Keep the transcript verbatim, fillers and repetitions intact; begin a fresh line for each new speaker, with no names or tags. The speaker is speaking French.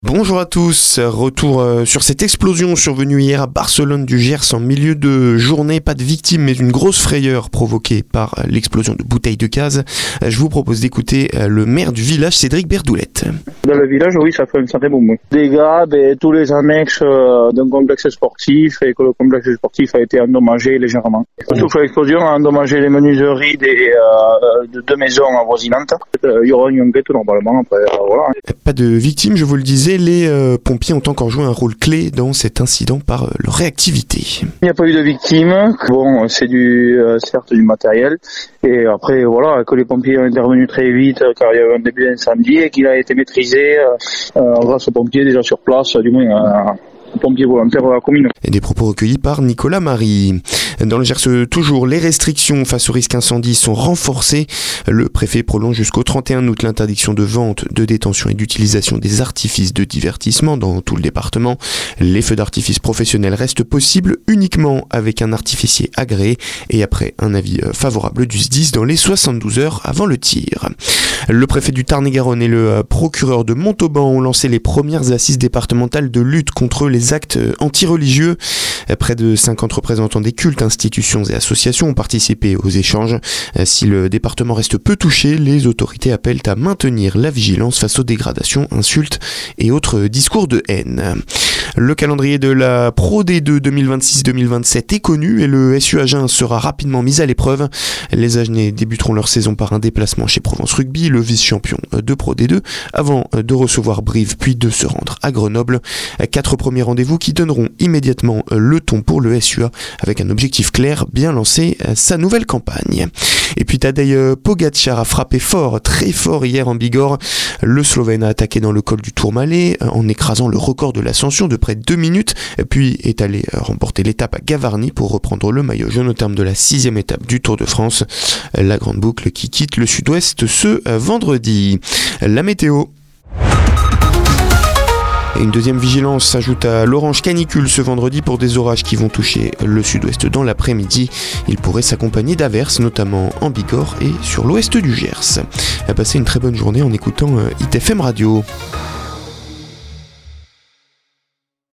Bonjour à tous, retour euh, sur cette explosion survenue hier à Barcelone du Gers en milieu de journée. Pas de victimes mais une grosse frayeur provoquée par euh, l'explosion de bouteilles de gaz. Euh, je vous propose d'écouter euh, le maire du village, Cédric Berdoulette.
Dans le village, oui, ça fait un sacré boum. Dégâts, ben, tous les annexes euh, d'un complexe sportif et que le complexe sportif a été endommagé légèrement. Sauf l'explosion a endommagé les menuiseries des, euh, de deux maisons avoisinantes. Euh, il y aura une enquête normalement après, euh, voilà.
Pas de victimes, je vous le disais, les euh, pompiers ont encore joué un rôle clé dans cet incident par euh, leur réactivité.
Il n'y a pas eu de victimes. Bon, c'est du, euh, certes du matériel. Et après, voilà, que les pompiers ont intervenu très vite car il y avait un début d'incendie et qu'il a été maîtrisé euh, grâce aux pompiers déjà sur place, du moins euh, pompiers volontaires de la commune.
Et des propos recueillis par Nicolas Marie. Dans le Gers, toujours, les restrictions face au risque incendie sont renforcées. Le préfet prolonge jusqu'au trente et un août l'interdiction de vente, de détention et d'utilisation des artifices de divertissement dans tout le département. Les feux d'artifice professionnels restent possibles uniquement avec un artificier agréé et après un avis favorable du S D I S dans les soixante-douze heures avant le tir. Le préfet du Tarn-et-Garonne et le procureur de Montauban ont lancé les premières assises départementales de lutte contre les actes antireligieux. Près de cinquante représentants des cultes, institutions et associations ont participé aux échanges. Si le département reste peu touché, les autorités appellent à maintenir la vigilance face aux dégradations, insultes et autres discours de haine. Le calendrier de la Pro D deux deux mille vingt-six deux mille vingt-sept est connu et le S U Agen sera rapidement mis à l'épreuve. Les Agenais débuteront leur saison par un déplacement chez Provence Rugby, le vice-champion de Pro D deux, avant de recevoir Brive puis de se rendre à Grenoble. Quatre premiers rendez-vous qui donneront immédiatement le ton pour le S U A avec un objectif clair, bien lancer sa nouvelle campagne. Et puis Tadej Pogačar a frappé fort, très fort hier en Bigorre. Le Slovène a attaqué dans le col du Tourmalet en écrasant le record de l'ascension de près de deux minutes, puis est allé remporter l'étape à Gavarnie pour reprendre le maillot jaune au terme de la sixième étape du Tour de France. La grande boucle qui quitte le sud-ouest ce vendredi. La météo. Et une deuxième vigilance s'ajoute à l'orange canicule ce vendredi pour des orages qui vont toucher le sud-ouest dans l'après-midi. Il pourrait s'accompagner d'averses, notamment en Bigorre et sur l'ouest du Gers. À passer une très bonne journée en écoutant I T F M Radio.